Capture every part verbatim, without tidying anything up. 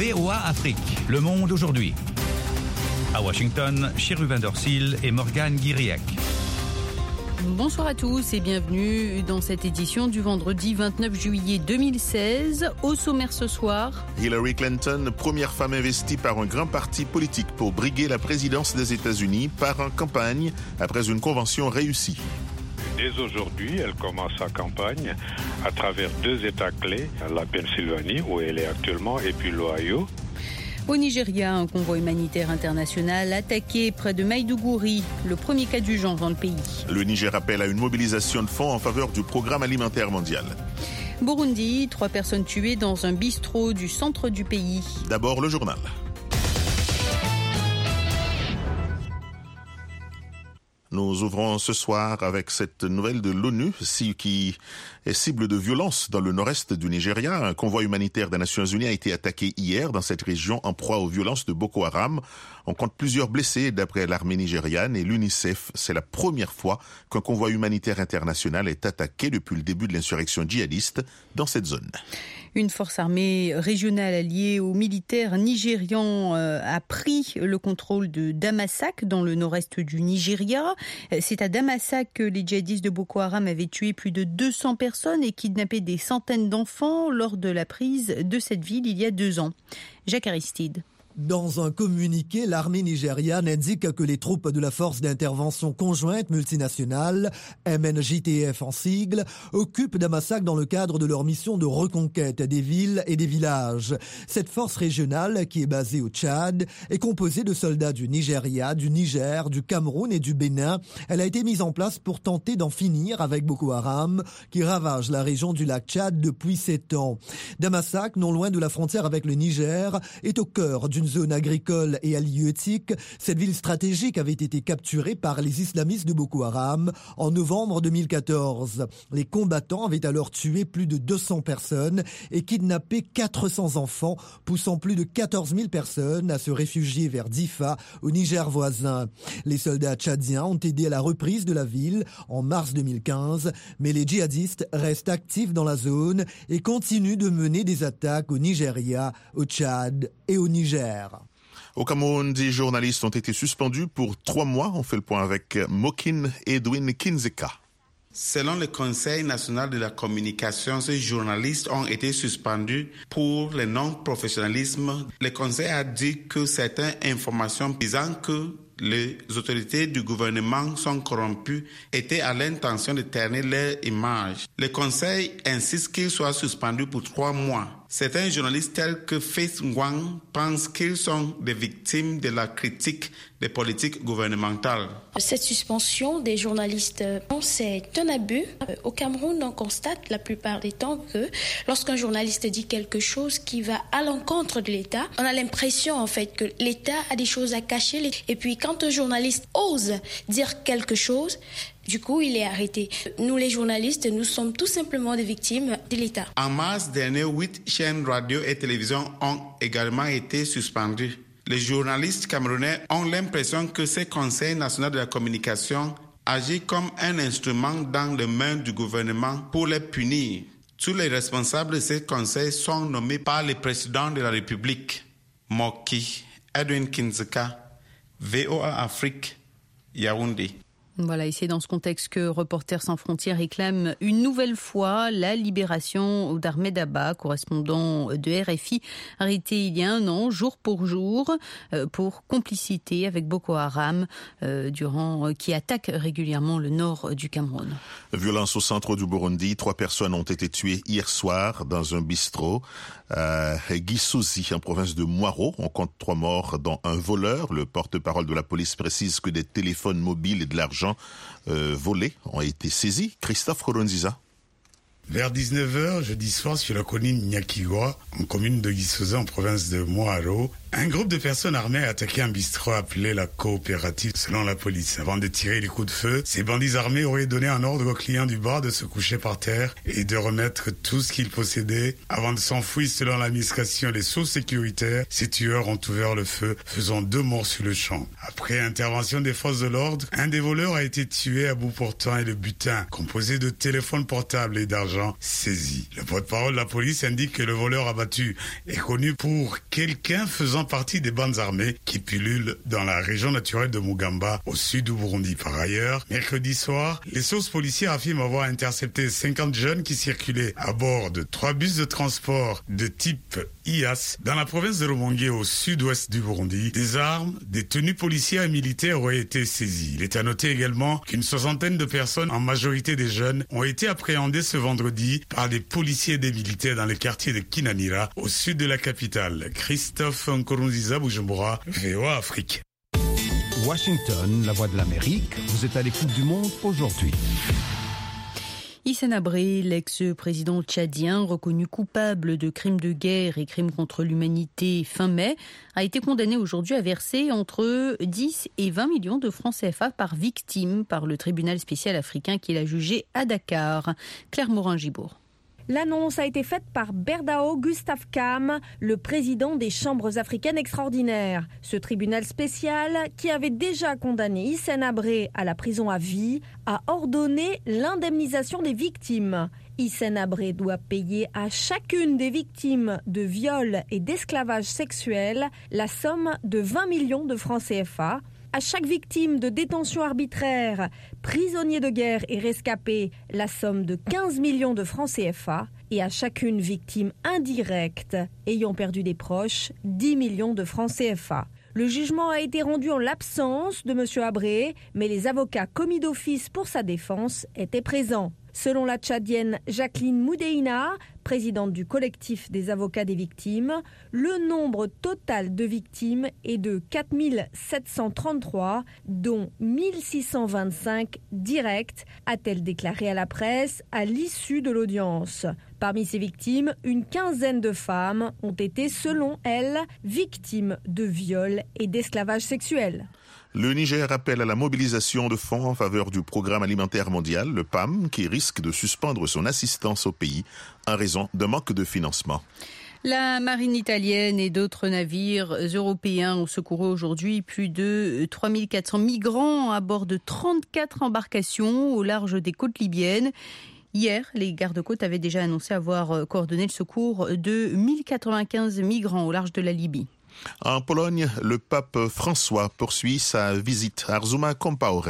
V O A Afrique, Le Monde aujourd'hui. À Washington, Chérubin Dorsil et Morgane Guiriac. Bonsoir à tous et bienvenue dans cette édition du vendredi vingt-neuf juillet deux mille seize. Au sommaire ce soir, Hillary Clinton, première femme investie par un grand parti politique pour briguer la présidence des États-Unis, part en campagne après une convention réussie. Dès aujourd'hui, elle commence sa campagne à travers deux États clés, la Pennsylvanie où elle est actuellement et puis l'Ohio. Au Nigeria, un convoi humanitaire international attaqué près de Maïdougouri, le premier cas du genre dans le pays. Le Niger appelle à une mobilisation de fonds en faveur du programme alimentaire mondial. Burundi, trois personnes tuées dans un bistrot du centre du pays. D'abord le journal. Nous ouvrons ce soir avec cette nouvelle de l'ONU qui est cible de violence dans le nord-est du Nigeria. Un convoi humanitaire des Nations Unies a été attaqué hier dans cette région en proie aux violences de Boko Haram. On compte plusieurs blessés d'après l'armée nigériane et l'UNICEF. C'est la première fois qu'un convoi humanitaire international est attaqué depuis le début de l'insurrection djihadiste dans cette zone. Une force armée régionale alliée aux militaires nigérians euh, a pris le contrôle de Damasak dans le nord-est du Nigeria. C'est à Damasak que les djihadistes de Boko Haram avaient tué plus de deux cents personnes et kidnappé des centaines d'enfants lors de la prise de cette ville il y a deux ans. Jacques Aristide. Dans un communiqué, l'armée nigériane indique que les troupes de la force d'intervention conjointe multinationale, M N J T F en sigle, occupent Damasak dans le cadre de leur mission de reconquête des villes et des villages. Cette force régionale, qui est basée au Tchad, est composée de soldats du Nigeria, du Niger, du Cameroun et du Bénin. Elle a été mise en place pour tenter d'en finir avec Boko Haram, qui ravage la région du lac Tchad depuis sept ans. Damasak, non loin de la frontière avec le Niger, est au cœur d'une zone agricole et halieutique. Cette ville stratégique avait été capturée par les islamistes de Boko Haram en novembre deux mille quatorze. Les combattants avaient alors tué plus de deux cents personnes et kidnappé quatre cents enfants, poussant plus de quatorze mille personnes à se réfugier vers Difa, au Niger voisin. Les soldats tchadiens ont aidé à la reprise de la ville en mars deux mille quinze, mais les djihadistes restent actifs dans la zone et continuent de mener des attaques au Nigeria, au Tchad et au Niger. Au Cameroun, dix journalistes ont été suspendus pour trois mois. On fait le point avec Mokin Edwin Kinzeka. Selon le Conseil national de la communication, ces journalistes ont été suspendus pour le non-professionnalisme. Le Conseil a dit que certaines informations disant que les autorités du gouvernement sont corrompues étaient à l'intention de ternir leur image. Le Conseil insiste qu'ils soient suspendus pour trois mois. Certains journalistes tels que Faith Ngwang pensent qu'ils sont des victimes de la critique des politiques gouvernementales. Cette suspension des journalistes, c'est un abus. Au Cameroun, on constate la plupart des temps que lorsqu'un journaliste dit quelque chose qui va à l'encontre de l'État, on a l'impression en fait que l'État a des choses à cacher. Et puis quand un journaliste ose dire quelque chose, du coup, il est arrêté. Nous, les journalistes, nous sommes tout simplement des victimes de l'État. En mars dernier, huit chaînes radio et télévision ont également été suspendues. Les journalistes camerounais ont l'impression que ce Conseil national de la communication agit comme un instrument dans les mains du gouvernement pour les punir. Tous les responsables de ce conseil sont nommés par le président de la République. Moki Edwin Kinzeka, V O A Afrique, Yaoundé. Voilà, et c'est dans ce contexte que Reporters sans frontières réclame une nouvelle fois la libération d'Ahmed Abba, correspondant de R F I, arrêté il y a un an, jour pour jour, pour complicité avec Boko Haram, durant, qui attaque régulièrement le nord du Cameroun. Violence au centre du Burundi. Trois personnes ont été tuées hier soir dans un bistrot à Gisozi, en province de Mwaro. On compte trois morts, dont un voleur. Le porte-parole de la police précise que des téléphones mobiles et de l'argent Euh, volés ont été saisis. Christophe Koronziza. Vers dix-neuf heures, jeudi soir, sur la colline Nyakigwa, en commune de Gisozi, en province de Mwaro, Un groupe de personnes armées a attaqué un bistrot appelé la coopérative selon la police. Avant de tirer les coups de feu, ces bandits armés auraient donné un ordre aux clients du bar de se coucher par terre et de remettre tout ce qu'ils possédaient avant de s'enfuir. Selon l'administration et les sources sécuritaires, ces tueurs ont ouvert le feu, faisant deux morts sur le champ. Après intervention des forces de l'ordre, un des voleurs a été tué à bout portant et le butin, composé de téléphones portables et d'argent, saisi. Le porte-parole de la police indique que le voleur abattu est connu pour quelqu'un faisant partie des bandes armées qui pullulent dans la région naturelle de Mugamba, au sud du Burundi. Par ailleurs, mercredi soir, les sources policières affirment avoir intercepté cinquante jeunes qui circulaient à bord de trois bus de transport de type I A S dans la province de Rumonge, au sud-ouest du Burundi. Des armes, des tenues policières et militaires auraient été saisies. Il est à noter également qu'une soixantaine de personnes, en majorité des jeunes, ont été appréhendées ce vendredi par des policiers et des militaires dans le quartier de Kinanira, au sud de la capitale. Christophe Nkurunziza, Bujumbura, V O A Afrique. Washington, la voix de l'Amérique, vous êtes à l'écoute du monde aujourd'hui. Hissène Habré, l'ex-président tchadien, reconnu coupable de crimes de guerre et crimes contre l'humanité fin mai, a été condamné aujourd'hui à verser entre dix et vingt millions de francs C F A par victime par le tribunal spécial africain qui l'a jugé à Dakar. Claire Morin-Gibourg. L'annonce a été faite par Berdao Gustave Kam, le président des Chambres africaines extraordinaires. Ce tribunal spécial, qui avait déjà condamné Hissène Habré à la prison à vie, a ordonné l'indemnisation des victimes. Hissène Habré doit payer à chacune des victimes de viol et d'esclavage sexuel la somme de vingt millions de francs C F A. À chaque victime de détention arbitraire, prisonnier de guerre et rescapé, la somme de quinze millions de francs C F A. Et à chacune victime indirecte ayant perdu des proches, dix millions de francs C F A. Le jugement a été rendu en l'absence de M. Habré, mais les avocats commis d'office pour sa défense étaient présents. Selon la Tchadienne Jacqueline Moudeina, présidente du collectif des avocats des victimes, le nombre total de victimes est de quatre mille sept cent trente-trois, dont mille six cent vingt-cinq directes, a-t-elle déclaré à la presse à l'issue de l'audience. Parmi ces victimes, une quinzaine de femmes ont été, selon elle, victimes de viols et d'esclavage sexuel. Le Niger appelle à la mobilisation de fonds en faveur du programme alimentaire mondial, le P A M, qui risque de suspendre son assistance au pays en raison d'un manque de financement. La marine italienne et d'autres navires européens ont secouru aujourd'hui plus de trois mille quatre cents migrants à bord de trente-quatre embarcations au large des côtes libyennes. Hier, les gardes-côtes avaient déjà annoncé avoir coordonné le secours de mille quatre-vingt-quinze migrants au large de la Libye. En Pologne, le pape François poursuit sa visite à Arzuma Compaoré.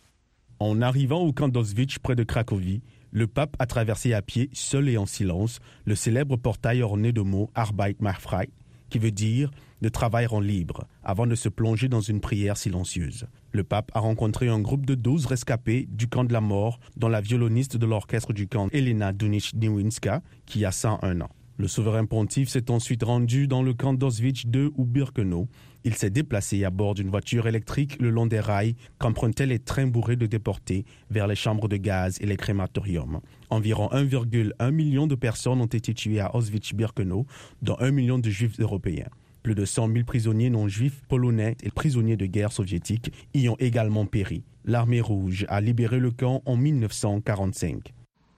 En arrivant au camp d'Auschwitz près de Cracovie, le pape a traversé à pied, seul et en silence, le célèbre portail orné de mots Arbeit macht frei, qui veut dire « de travail rend libre », avant de se plonger dans une prière silencieuse. Le pape a rencontré un groupe de douze rescapés du camp de la mort, dont la violoniste de l'orchestre du camp Elena Dunic-Niewinska, qui a cent un ans. Le souverain pontife s'est ensuite rendu dans le camp d'Auschwitz deux ou Birkenau. Il s'est déplacé à bord d'une voiture électrique le long des rails qu'empruntaient les trains bourrés de déportés vers les chambres de gaz et les crématoriums. Environ un virgule un million de personnes ont été tuées à Auschwitz-Birkenau, dont un million de juifs européens. Plus de cent mille prisonniers non-juifs, polonais et prisonniers de guerre soviétiques y ont également péri. L'armée rouge a libéré le camp en mille neuf cent quarante-cinq.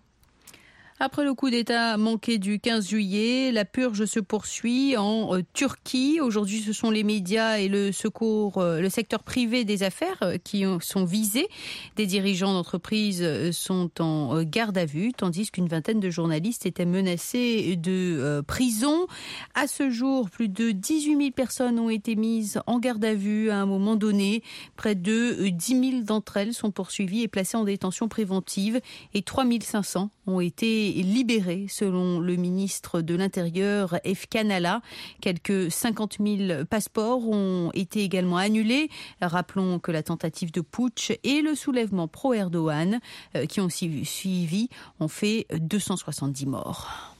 Après le coup d'État manqué du quinze juillet, la purge se poursuit en euh, Turquie. Aujourd'hui, ce sont les médias et le secours, euh, le secteur privé des affaires euh, qui ont, sont visés. Des dirigeants d'entreprises euh, sont en euh, garde à vue, tandis qu'une vingtaine de journalistes étaient menacés de euh, prison. À ce jour, plus de dix-huit mille personnes ont été mises en garde à vue à un moment donné. Près de euh, dix mille d'entre elles sont poursuivies et placées en détention préventive et trois mille cinq cents ont été libérés, selon le ministre de l'Intérieur, Efkan Ala. Quelques cinquante mille passeports ont été également annulés. Rappelons que la tentative de putsch et le soulèvement pro-Erdogan, euh, qui ont suivi, ont fait deux cent soixante-dix morts.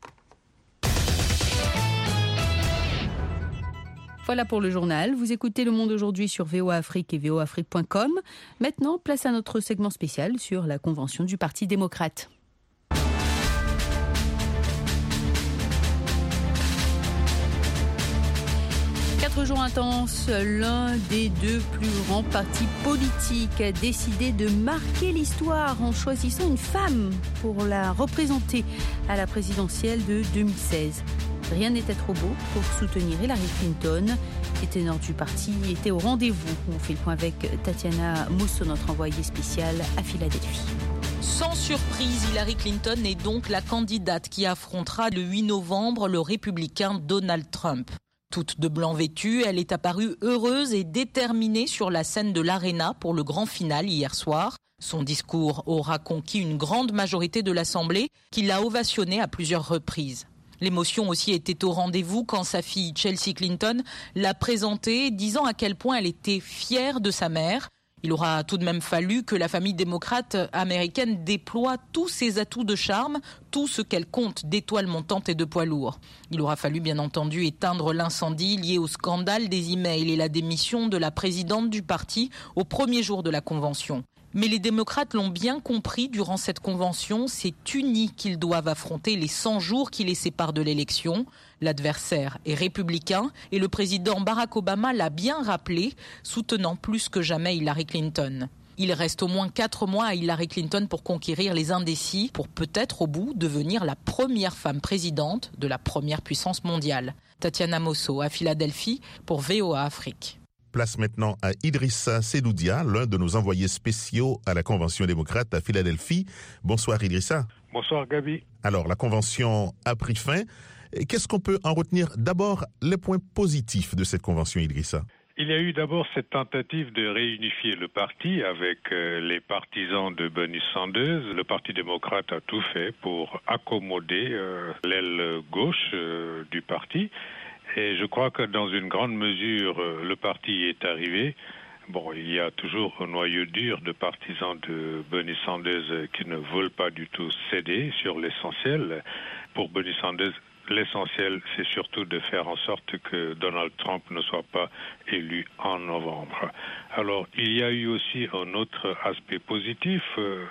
Voilà pour le journal. Vous écoutez Le Monde aujourd'hui sur V O A Afrique et V O A Afrique point com. Maintenant, place à notre segment spécial sur la convention du Parti démocrate. Quatre jours intenses, l'un des deux plus grands partis politiques a décidé de marquer l'histoire en choisissant une femme pour la représenter à la présidentielle de deux mille seize. Rien n'était trop beau pour soutenir Hillary Clinton. Les ténors du parti étaient au rendez-vous. On fait le point avec Tatiana Mosso, notre envoyée spéciale à Philadelphie. Sans surprise, Hillary Clinton est donc la candidate qui affrontera le huit novembre le républicain Donald Trump. Toute de blanc vêtue, elle est apparue heureuse et déterminée sur la scène de l'Arena pour le grand final hier soir. Son discours aura conquis une grande majorité de l'Assemblée qui l'a ovationnée à plusieurs reprises. L'émotion aussi était au rendez-vous quand sa fille Chelsea Clinton l'a présentée, disant à quel point elle était fière de sa mère. Il aura tout de même fallu que la famille démocrate américaine déploie tous ses atouts de charme, tout ce qu'elle compte d'étoiles montantes et de poids lourds. Il aura fallu bien entendu éteindre l'incendie lié au scandale des emails et la démission de la présidente du parti au premier jour de la convention. Mais les démocrates l'ont bien compris durant cette convention, c'est unis qu'ils doivent affronter les cent jours qui les séparent de l'élection. L'adversaire est républicain et le président Barack Obama l'a bien rappelé, soutenant plus que jamais Hillary Clinton. Il reste au moins quatre mois à Hillary Clinton pour conquérir les indécis, pour peut-être au bout devenir la première femme présidente de la première puissance mondiale. Tatiana Mosso à Philadelphie pour V O A Afrique. Place maintenant à Idrissa Sedoudia, l'un de nos envoyés spéciaux à la Convention démocrate à Philadelphie. Bonsoir Idrissa. Bonsoir Gabi. Alors, la Convention a pris fin. Qu'est-ce qu'on peut en retenir? D'abord, les points positifs de cette Convention, Idrissa. Il y a eu d'abord cette tentative de réunifier le parti avec euh, les partisans de Bernie Sanders. Le Parti démocrate a tout fait pour accommoder euh, l'aile gauche euh, du parti. Et je crois que dans une grande mesure, le parti est arrivé. Bon, il y a toujours un noyau dur de partisans de Bernie Sanders qui ne veulent pas du tout céder sur l'essentiel. Pour Bernie Sanders, l'essentiel, c'est surtout de faire en sorte que Donald Trump ne soit pas élu en novembre. Alors, il y a eu aussi un autre aspect positif,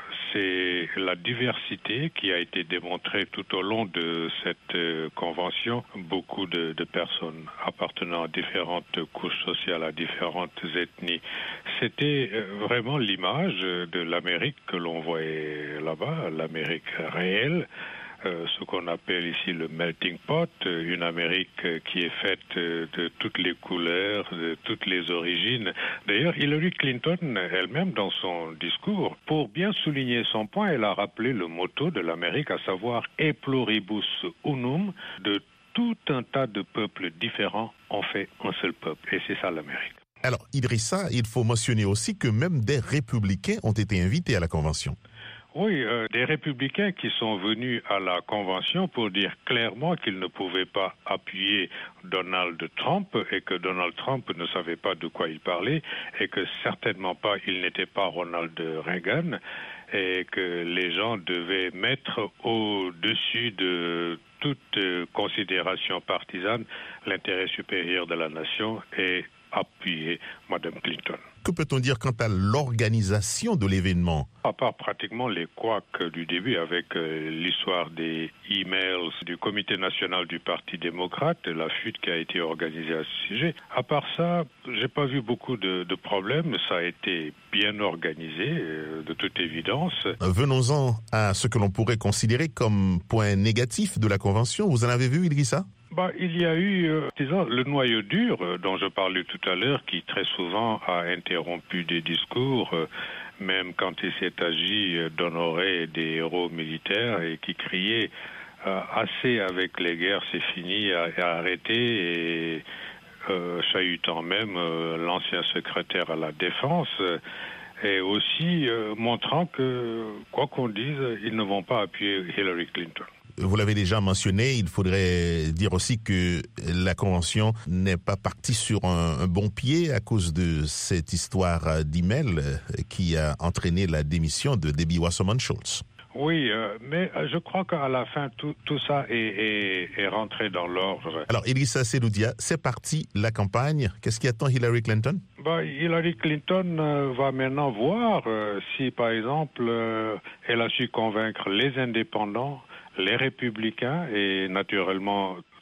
c'est la diversité qui a été démontrée tout au long de cette convention. Beaucoup de, de personnes appartenant à différentes couches sociales, à différentes ethnies. C'était vraiment l'image de l'Amérique que l'on voyait là-bas, l'Amérique réelle. Euh, ce qu'on appelle ici le melting pot, une Amérique qui est faite de toutes les couleurs, de toutes les origines. D'ailleurs, Hillary Clinton elle-même, dans son discours, pour bien souligner son point, elle a rappelé le motto de l'Amérique, à savoir « E pluribus unum », de tout un tas de peuples différents ont fait un seul peuple. Et c'est ça l'Amérique. Alors, Idrissa, il faut mentionner aussi que même des républicains ont été invités à la Convention. Oui, euh, des républicains qui sont venus à la Convention pour dire clairement qu'ils ne pouvaient pas appuyer Donald Trump et que Donald Trump ne savait pas de quoi il parlait et que certainement pas il n'était pas Ronald Reagan et que les gens devaient mettre au-dessus de toute euh, considération partisane l'intérêt supérieur de la nation et appuyer Mme Clinton. Que peut-on dire quant à l'organisation de l'événement? À part pratiquement les couacs du début avec euh, l'histoire des emails du Comité national du Parti démocrate, la fuite qui a été organisée à ce sujet. À part ça, j'ai pas vu beaucoup de, de problèmes. Ça a été bien organisé, euh, de toute évidence. Venons-en à ce que l'on pourrait considérer comme point négatif de la Convention. Vous en avez vu, Idrissa? Bah, il y a eu, euh, disons, le noyau dur euh, dont je parlais tout à l'heure, qui très souvent a interrompu des discours, euh, même quand il s'est agi euh, d'honorer des héros militaires et qui criait euh, assez avec les guerres, c'est fini, à, à arrêter, et euh, chahutant même euh, l'ancien secrétaire à la Défense. Euh, et aussi euh, montrant que, quoi qu'on dise, ils ne vont pas appuyer Hillary Clinton. Vous l'avez déjà mentionné, il faudrait dire aussi que la Convention n'est pas partie sur un, un bon pied à cause de cette histoire d'email qui a entraîné la démission de Debbie Wasserman-Schultz. Oui, euh, mais je crois qu'à la fin, tout, tout ça est, est, est rentré dans l'ordre. Alors, Idrissa Sedoudia, c'est parti la campagne. Qu'est-ce qui attend Hillary Clinton? Bah, Hillary Clinton euh, va maintenant voir euh, si, par exemple, euh, elle a su convaincre les indépendants, les républicains et naturellement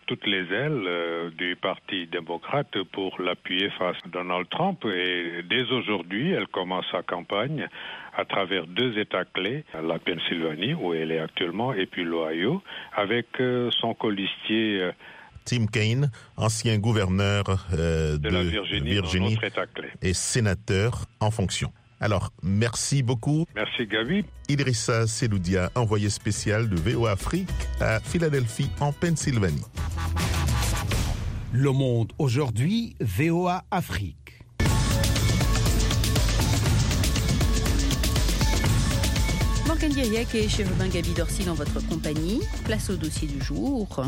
toutes les ailes euh, du Parti démocrate pour l'appuyer face à Donald Trump. Et dès aujourd'hui, elle commence sa campagne à travers deux États clés, la Pennsylvanie, où elle est actuellement, et puis l'Ohio, avec euh, son colistier euh, Tim Kaine, ancien gouverneur euh, de, de la Virginie, Virginie notre État clé, et sénateur en fonction. Alors, merci beaucoup. Merci Gabi. Idrissa Seloudia, envoyé spécial de V O A Afrique à Philadelphie, en Pennsylvanie. Le Monde aujourd'hui, V O A Afrique. Morgane Guiriec et Chérubin Gabi Dorcy dans votre compagnie. Place au dossier du jour.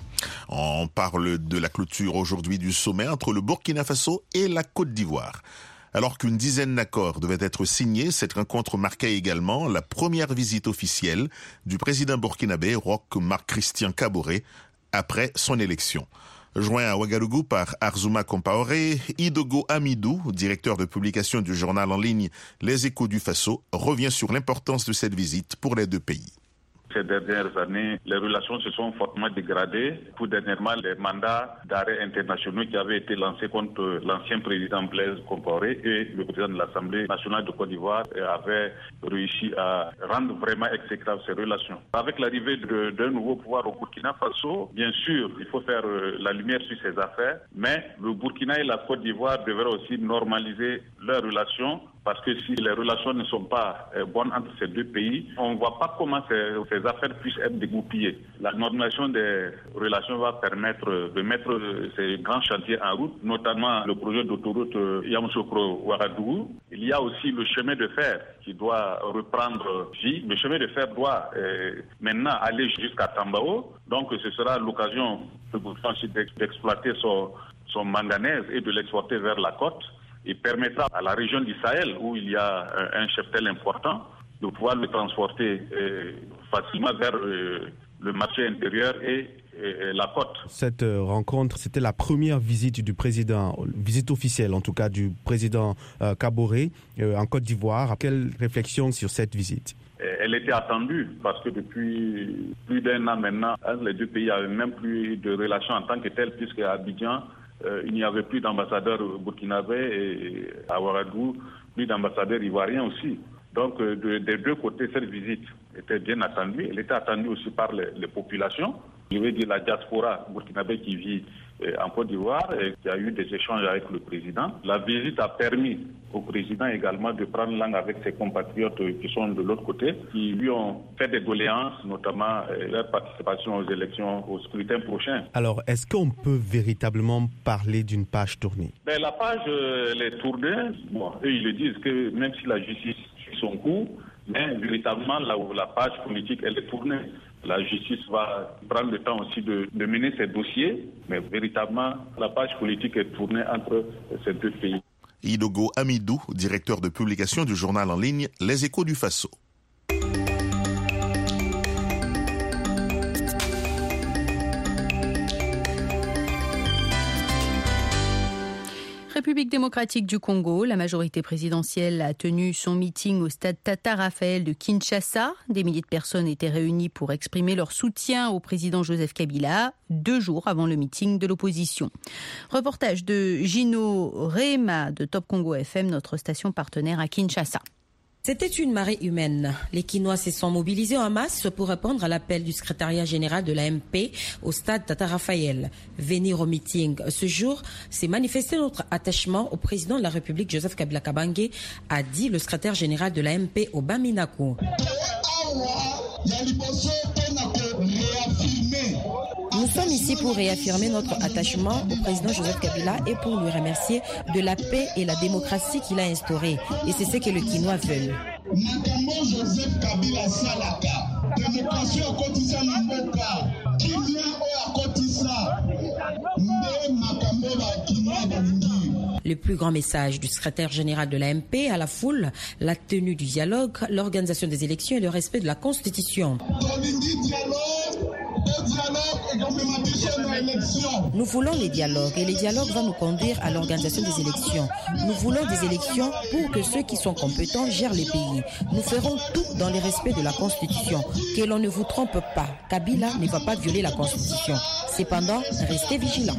On parle de la clôture aujourd'hui du sommet entre le Burkina Faso et la Côte d'Ivoire. Alors qu'une dizaine d'accords devaient être signés, cette rencontre marquait également la première visite officielle du président burkinabé Roch Marc Christian Kaboré après son élection. Joint à Ouagadougou par Arzouma Compaoré, Idogo Amidou, directeur de publication du journal en ligne Les Échos du Faso, revient sur l'importance de cette visite pour les deux pays. Ces dernières années, les relations se sont fortement dégradées. Tout dernièrement, les mandats d'arrêt internationaux qui avaient été lancés contre l'ancien président Blaise Compaoré et le président de l'Assemblée nationale de Côte d'Ivoire avaient réussi à rendre vraiment exécrables ces relations. Avec l'arrivée d'un nouveau pouvoir au Burkina Faso, bien sûr, il faut faire la lumière sur ces affaires, mais le Burkina et la Côte d'Ivoire devraient aussi normaliser leurs relations. Parce que si les relations ne sont pas bonnes entre ces deux pays, on ne voit pas comment ces, ces affaires puissent être dégoupillées. La normalisation des relations va permettre de mettre ces grands chantiers en route, notamment le projet d'autoroute Yamoussoukro-Ouagadougou. Il y a aussi le chemin de fer qui doit reprendre vie. Le chemin de fer doit euh, maintenant aller jusqu'à Tambao. Donc ce sera l'occasion d'exploiter son, son manganèse et de l'exporter vers la côte. Il permettra à la région du Sahel, où il y a un cheptel important, de pouvoir le transporter euh, facilement vers euh, le marché intérieur et, et, et la côte. Cette euh, rencontre, c'était la première visite du président, visite officielle en tout cas, du président euh, Kaboré euh, en Côte d'Ivoire. Quelle réflexion sur cette visite ? Elle était attendue parce que depuis plus d'un an maintenant, les deux pays n'avaient même plus de relations en tant que telles, puisque à Abidjan, Euh, il n'y avait plus d'ambassadeurs burkinabés et à Ouagadougou, plus d'ambassadeurs ivoiriens aussi. Donc, euh, de, des deux côtés, cette visite était bien attendue. Elle était attendue aussi par les, les populations. Je veux dire la diaspora burkinabé qui vit euh, en Côte d'Ivoire et qui a eu des échanges avec le président. La visite a permis au président également de prendre langue avec ses compatriotes qui sont de l'autre côté, qui lui ont fait des doléances, notamment euh, leur participation aux élections, au scrutin prochain. Alors, est-ce qu'on peut véritablement parler d'une page tournée ? Ben, la page, euh, elle est tournée. Bon, eux, ils le disent que même si la justice suit son cours, mais véritablement, là où la page politique, elle est tournée. La justice va prendre le temps aussi de, de mener ses dossiers, mais véritablement, la page politique est tournée entre ces deux pays. Idogo Amidou, directeur de publication du journal en ligne Les Échos du Faso. République démocratique du Congo, la majorité présidentielle a tenu son meeting au stade Tata Raphaël de Kinshasa. Des milliers de personnes étaient réunies pour exprimer leur soutien au président Joseph Kabila, deux jours avant le meeting de l'opposition. Reportage de Gino Rehema de Top Congo F M, notre station partenaire à Kinshasa. C'était une marée humaine. Les Kinois se sont mobilisés en masse pour répondre à l'appel du secrétariat général de l'A M P au stade Tata Raphaël. Venir au meeting ce jour, c'est manifester notre attachement au président de la République Joseph Kabila Kabange, a dit le secrétaire général de l'A M P au Baminako. Nous sommes ici pour réaffirmer notre attachement au président Joseph Kabila et pour lui remercier de la paix et la démocratie qu'il a instaurée. Et c'est ce que les Kinois veulent. Le plus grand message du secrétaire général de l'A M P à la foule, la tenue du dialogue, l'organisation des élections et le respect de la Constitution. Nous voulons les dialogues et les dialogues vont nous conduire à l'organisation des élections. Nous voulons des élections pour que ceux qui sont compétents gèrent les pays. Nous ferons tout dans le respect de la Constitution. Que l'on ne vous trompe pas, Kabila ne va pas violer la Constitution. Cependant, restez vigilants.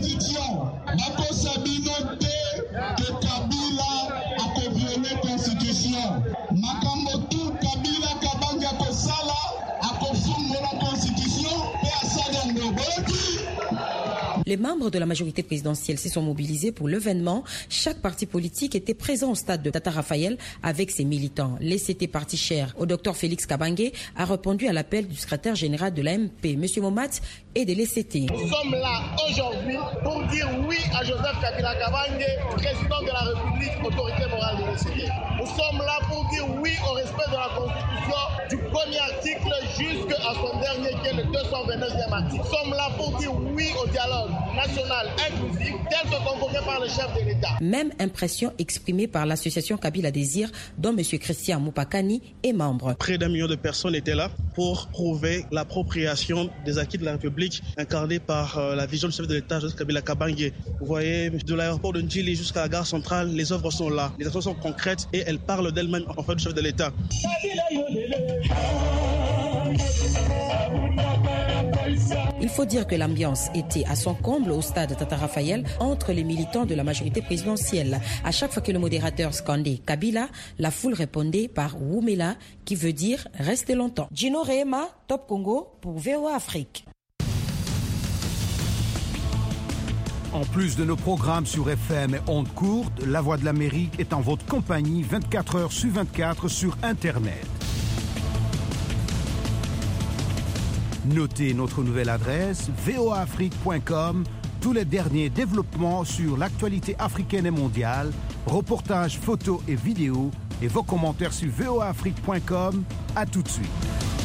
Les membres de la majorité présidentielle se sont mobilisés pour l'événement. Chaque parti politique était présent au stade de Tata Raphaël avec ses militants. L'E C T parti cher au docteur Félix Kabange a répondu à l'appel du secrétaire général de l'A M P, M. Momat, et de l'E C T. Nous sommes là aujourd'hui pour dire oui à Joseph Kabila Kabange, président de la République, autorité morale de l'E C T. Nous sommes là pour dire oui au respect de la Constitution du premier article jusqu'à son dernier qui est le deux cent vingt-neuvième article. Nous sommes là pour dire oui au dialogue national inclusif tel que convoqué par le chef de l'État. Même impression exprimée par l'association Kabila Désir, dont M. Christian Moupakani est membre. Près d'un million de personnes étaient là pour prouver l'appropriation des acquis de la République incarnée par euh, la vision du chef de l'État, Joseph Kabila Kabange. Vous voyez, de l'aéroport de Ndjili jusqu'à la gare centrale, les œuvres sont là. Les actions sont concrètes et elles parlent d'elles-mêmes en faveur du chef de l'État. Il faut dire que l'ambiance était à son comble au stade Tata Raphaël entre les militants de la majorité présidentielle. À chaque fois que le modérateur scandait Kabila, la foule répondait par Wumela, qui veut dire rester longtemps. Gino Rehema, Top Congo pour V O A Afrique. En plus de nos programmes sur F M et ondes courtes, La Voix de l'Amérique est en votre compagnie vingt-quatre heures sur vingt-quatre sur Internet. Notez notre nouvelle adresse v o a afrique point com, tous les derniers développements sur l'actualité africaine et mondiale, reportages, photos et vidéos, et vos commentaires sur v o a afrique point com. À tout de suite.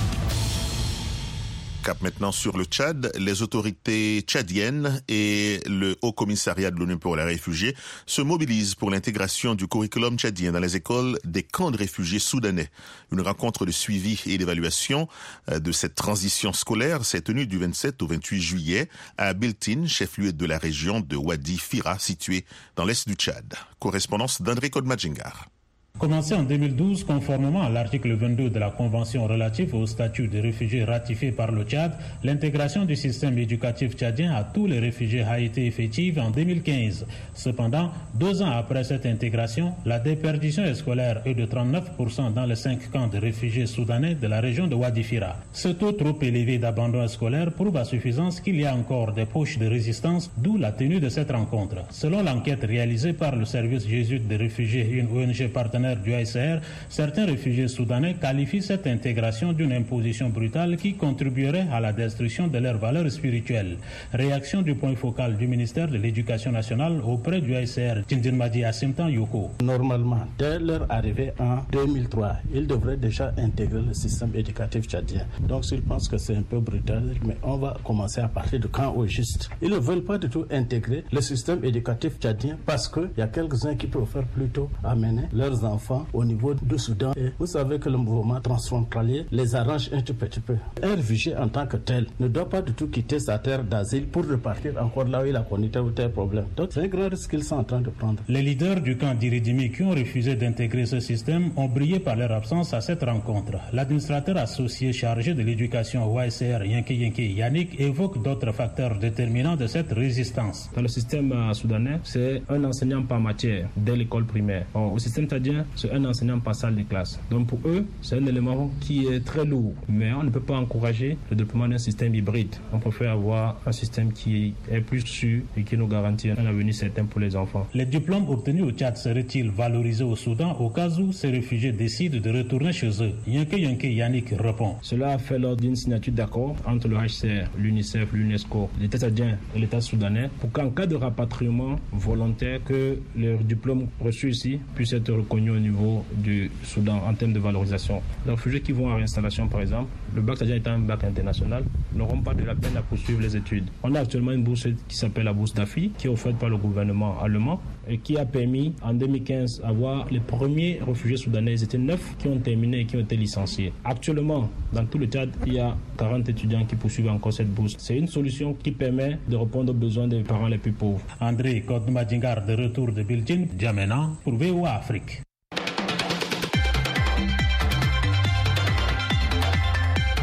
Cap maintenant sur le Tchad, les autorités tchadiennes et le Haut Commissariat de l'ONU pour les réfugiés se mobilisent pour l'intégration du curriculum tchadien dans les écoles des camps de réfugiés soudanais. Une rencontre de suivi et d'évaluation de cette transition scolaire s'est tenue du vingt-sept au vingt-huit juillet à Biltine, chef-lieu de la région de Wadi Fira, située dans l'est du Tchad. Correspondance d'André Kodmadjingar. Commencé en deux mille douze, conformément à l'article vingt-deux de la Convention relative au statut des réfugiés ratifié par le Tchad, l'intégration du système éducatif tchadien à tous les réfugiés a été effective en deux mille quinze. Cependant, deux ans après cette intégration, la déperdition scolaire est de trente-neuf pour cent dans les cinq camps de réfugiés soudanais de la région de Wadi Fira. Ce taux trop élevé d'abandon scolaire prouve à suffisance qu'il y a encore des poches de résistance, d'où la tenue de cette rencontre. Selon l'enquête réalisée par le service jésuite des réfugiés, une O N G partenaire du A S R, certains réfugiés soudanais qualifient cette intégration d'une imposition brutale qui contribuerait à la destruction de leurs valeurs spirituelles. Réaction du point focal du ministère de l'Éducation nationale auprès du A S R, Tindinmadi Asimtan Yoko. Normalement, dès leur arrivée en deux mille trois, ils devraient déjà intégrer le système éducatif tchadien. Donc, s'ils pensent que c'est un peu brutal, mais on va commencer à partir de quand au juste. Ils ne veulent pas du tout intégrer le système éducatif tchadien parce qu'il y a quelques-uns qui préfèrent plutôt amener leurs enfants au niveau du Soudan. Et vous savez que le mouvement transfrontalier les arrange un tout petit peu. Un réfugié en tant que tel ne doit pas du tout quitter sa terre d'asile pour repartir encore là où il a connu tel ou tel problème. Donc c'est un grand risque qu'ils sont en train de prendre. Les leaders du camp d'Iridimi qui ont refusé d'intégrer ce système ont brillé par leur absence à cette rencontre. L'administrateur associé chargé de l'éducation au A S R, Yanké Yanké Yannick, évoque d'autres facteurs déterminants de cette résistance. Dans le système soudanais, c'est un enseignant par matière dès l'école primaire. Bon, au système tchadien, c'est un enseignant par salle de classe. Donc pour eux, c'est un élément qui est très lourd. Mais on ne peut pas encourager le déploiement d'un système hybride. On préfère avoir un système qui est plus sûr et qui nous garantit un avenir certain pour les enfants. Les diplômes obtenus au Tchad seraient-ils valorisés au Soudan au cas où ces réfugiés décident de retourner chez eux? Yanké Yanké Yannick répond. Cela a fait lors d'une signature d'accord entre le H C R, l'UNICEF, l'UNESCO, l'État tchadien et l'État soudanais pour qu'en cas de rapatriement volontaire, que leurs diplômes reçus ici puissent être reconnus au niveau du Soudan en termes de valorisation. Les réfugiés qui vont en réinstallation, par exemple, le bac tchadien étant un bac international, n'auront pas de la peine à poursuivre les études. On a actuellement une bourse qui s'appelle la bourse d'Afi, qui est offerte par le gouvernement allemand et qui a permis en deux mille quinze d'avoir les premiers réfugiés soudanais. Ils étaient neuf qui ont terminé et qui ont été licenciés. Actuellement, dans tout le Tchad, il y a quarante étudiants qui poursuivent encore cette bourse. C'est une solution qui permet de répondre aux besoins des parents les plus pauvres. André Kodmadjingar de retour de Biltine, Djamena pour V O A Afrique.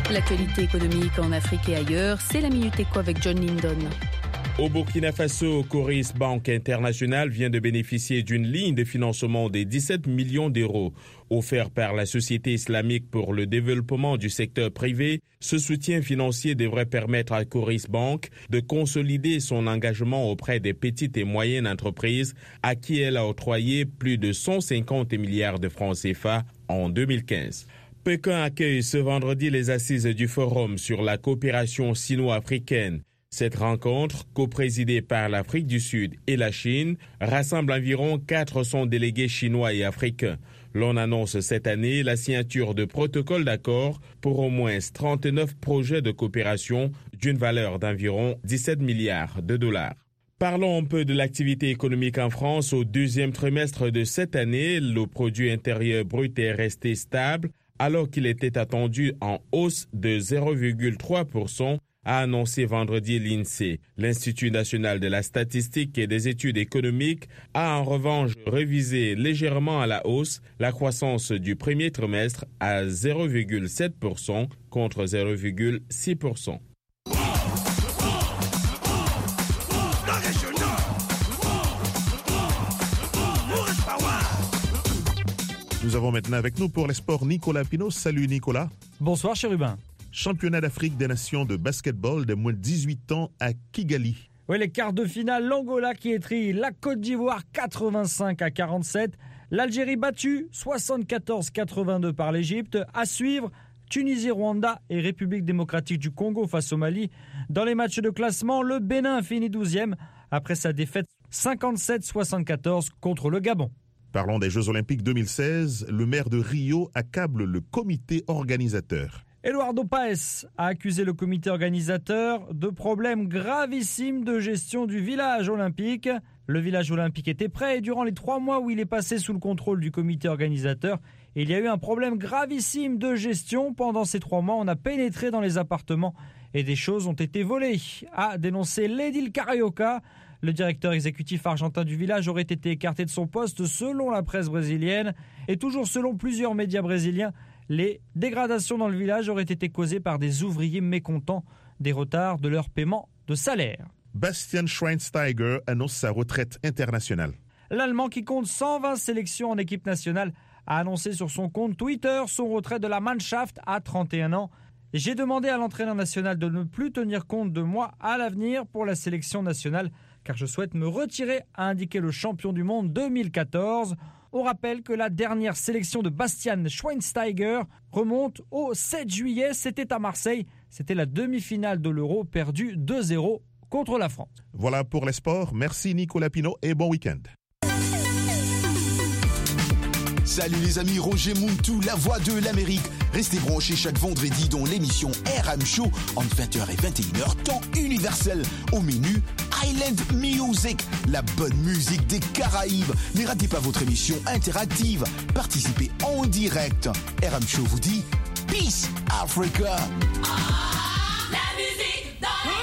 L'actualité économique en Afrique et ailleurs, c'est la Minute Éco avec John Lindon. Au Burkina Faso, Coris Banque Internationale vient de bénéficier d'une ligne de financement de dix-sept millions d'euros. Offert par la Société islamique pour le développement du secteur privé, ce soutien financier devrait permettre à Coris Banque de consolider son engagement auprès des petites et moyennes entreprises à qui elle a octroyé plus de cent cinquante milliards de francs C F A en deux mille quinze. Pékin accueille ce vendredi les assises du Forum sur la coopération sino-africaine. Cette rencontre, coprésidée par l'Afrique du Sud et la Chine, rassemble environ quatre cents délégués chinois et africains. L'on annonce cette année la signature de protocoles d'accord pour au moins trente-neuf projets de coopération d'une valeur d'environ dix-sept milliards de dollars. Parlons un peu de l'activité économique en France. Au deuxième trimestre de cette année, le produit intérieur brut est resté stable alors qu'il était attendu en hausse de zéro virgule trois pour cent, a annoncé vendredi l'INSEE. L'Institut national de la statistique et des études économiques a en revanche révisé légèrement à la hausse la croissance du premier trimestre à zéro virgule sept pour cent contre zéro virgule six pour cent. Nous avons maintenant avec nous pour les sports Nicolas Pinault. Salut Nicolas. Bonsoir Chérubin. Championnat d'Afrique des Nations de basketball des moins de dix-huit ans à Kigali. Oui, les quarts de finale, l'Angola qui étrie la Côte d'Ivoire quatre-vingt-cinq à quarante-sept. L'Algérie battue soixante-quatorze à quatre-vingt-deux par l'Égypte. À suivre, Tunisie, Rwanda et République démocratique du Congo face au Mali. Dans les matchs de classement, le Bénin finit douzième après sa défaite cinquante-sept à soixante-quatorze contre le Gabon. Parlons des Jeux Olympiques deux mille seize. Le maire de Rio accable le comité organisateur. Eduardo Paes a accusé le comité organisateur de problèmes gravissimes de gestion du village olympique. Le village olympique était prêt et durant les trois mois où il est passé sous le contrôle du comité organisateur, il y a eu un problème gravissime de gestion. Pendant ces trois mois, on a pénétré dans les appartements et des choses ont été volées, a dénoncé Ledil Carioca. Le directeur exécutif argentin du village aurait été écarté de son poste selon la presse brésilienne. Et toujours selon plusieurs médias brésiliens, les dégradations dans le village auraient été causées par des ouvriers mécontents des retards de leur paiement de salaire. Bastian Schweinsteiger annonce sa retraite internationale. L'Allemand, qui compte cent vingt sélections en équipe nationale, a annoncé sur son compte Twitter son retrait de la Mannschaft à trente et un ans. J'ai demandé à l'entraîneur national de ne plus tenir compte de moi à l'avenir pour la sélection nationale, car je souhaite me retirer, a indiqué le champion du monde deux mille quatorze. On rappelle que la dernière sélection de Bastian Schweinsteiger remonte au sept juillet. C'était à Marseille. C'était la demi-finale de l'Euro perdue deux zéro contre la France. Voilà pour les sports. Merci Nicolas Pinault et bon week-end. Salut les amis, Roger Muntu, la voix de l'Amérique. Restez branchés chaque vendredi dans l'émission R M Show entre vingt heures et vingt et une heures, temps universel. Au menu, Island Music, la bonne musique des Caraïbes. Ne ratez pas votre émission interactive. Participez en direct. R M Show vous dit Peace Africa. La musique dans les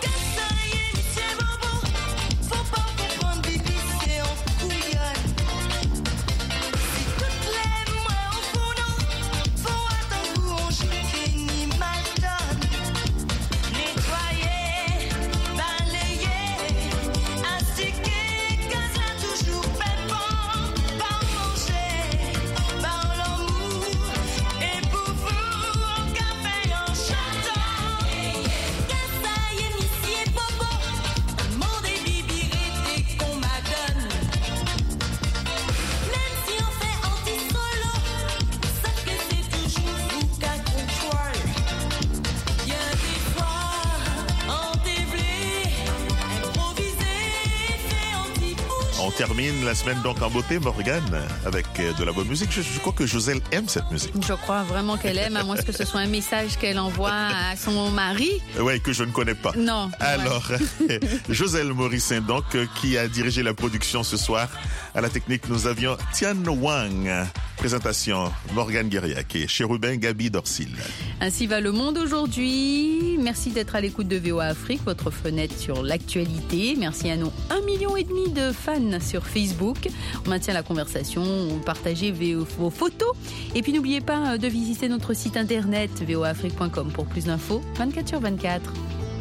termine la semaine donc en beauté, Morgane, avec de la bonne musique. Je, je crois que Joselle aime cette musique. Je crois vraiment qu'elle aime, à moins que ce soit un message qu'elle envoie à son mari. Oui, que je ne connais pas. Non. Alors, ouais. Joselle Morissin, donc, qui a dirigé la production ce soir. À la technique, nous avions Tian Wang. Présentation Morgane Guériac et Chérubin Gabi Dorsil. Ainsi va le monde aujourd'hui. Merci d'être à l'écoute de V O A Afrique, votre fenêtre sur l'actualité. Merci à nos un million et demi de fans sur Facebook. On maintient la conversation, partagez vos photos. Et puis n'oubliez pas de visiter notre site internet v o a afrique point com pour plus d'infos vingt-quatre sur vingt-quatre.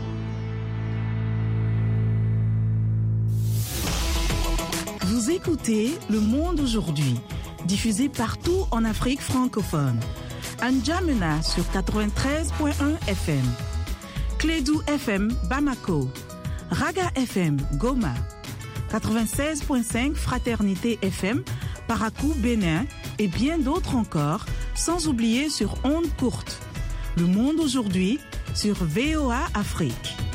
Vous écoutez Le Monde aujourd'hui, diffusé partout en Afrique francophone. N'Djamena sur quatre-vingt-treize point un F M, Clédou F M Bamako, Raga F M Goma, quatre-vingt-seize point cinq Fraternité F M Parakou Bénin et bien d'autres encore, sans oublier sur ondes courtes. Le Monde aujourd'hui sur V O A Afrique.